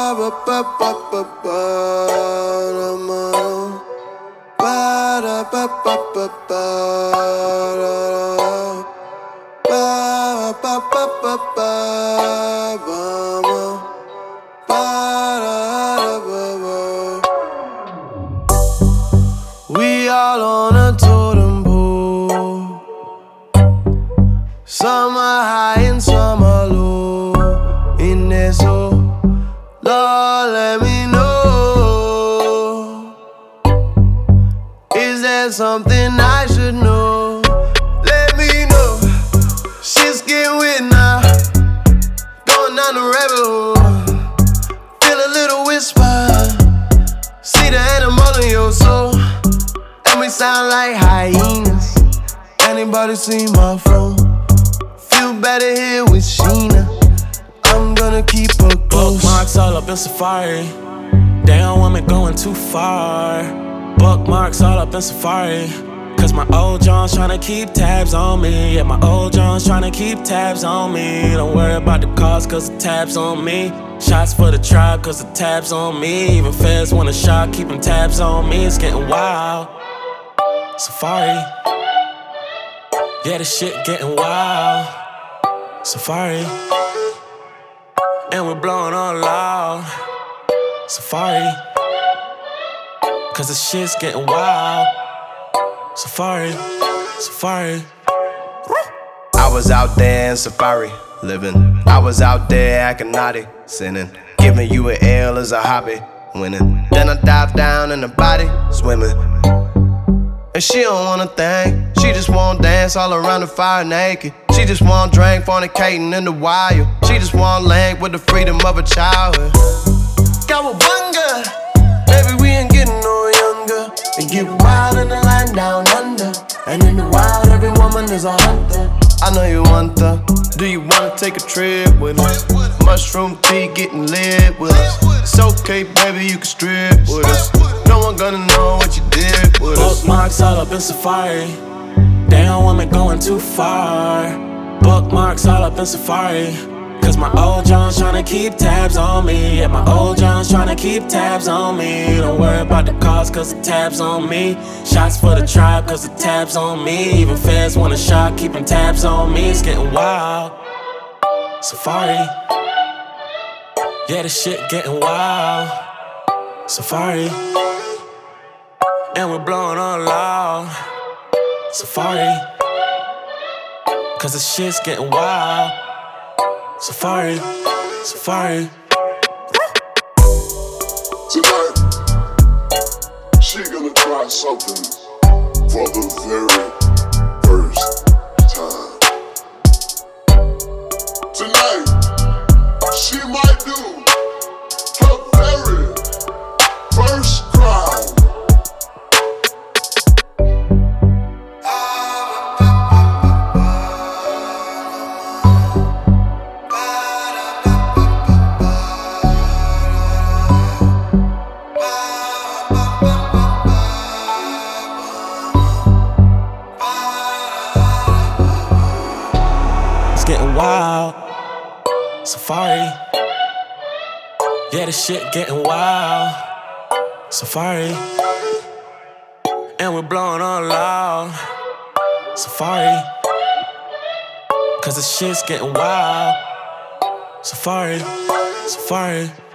ba ba ba ba ba da ma ba da ba ba ba ba da ba ba ba ba ba ba ma ba da ba ba. We all on a totem pole. Some are high and some are low. In there, so Lord, let me know. Is there something I should know? Let me know. Shit's getting weird now. Going down the rabbit hole. Feel a little whisper. See the animal in your soul. And we sound like hyenas. Anybody see my phone? Feel better here with Sheena. I'm gonna keep her close. Bookmarks all up in Safari. They don't want me going too far. Bookmarks all up in Safari. Cause my old John's tryna keep tabs on me. Yeah, my old John's tryna keep tabs on me. Don't worry about the cars cause the tabs on me. Shots for the tribe cause the tabs on me. Even feds want a shot, keeping tabs on me. It's getting wild. Safari. Yeah, the shit getting wild. Safari. And we're blowing all loud. Safari. Cause the shit's getting wild. Safari. Safari. I was out there in Safari, living. I was out there acting naughty, sinning. Giving you an L as a hobby, winning. Then I dive down in the body, swimming. And she don't wanna think, she just wanna dance all around the fire naked. She just wanna drink, fornicating in the wild. She just wanna link with the freedom of a childhood. Cowabunga, baby, we ain't getting no younger. And get wild in the land down under. And in the wild, every woman is a hunter. I know you want her. Do you wanna take a trip with us? Mushroom tea getting lit with us. It's okay, baby, you can strip with us. No one gonna know what you did with us. Bookmarks all up in Safari. They don't want me going too far. Bookmarks all up in Safari. Cause my old John's tryna keep tabs on me. Yeah, my old John's tryna keep tabs on me. Don't worry about the cars cause the tabs on me. Shots for the tribe cause the tabs on me. Even feds want a shot, keeping tabs on me. It's getting wild. Safari. Yeah, the shit getting wild. Safari. And we're blowing all loud. Safari. Cause the shit's getting wild. Safari. Safari. Tonight, she gonna try something for the very first time. Tonight, she might do her very first crime. Getting wild. Safari. Yeah, the shit getting wild. Safari. And we're blowing all loud. Safari. Cause the shit's getting wild. Safari. Safari.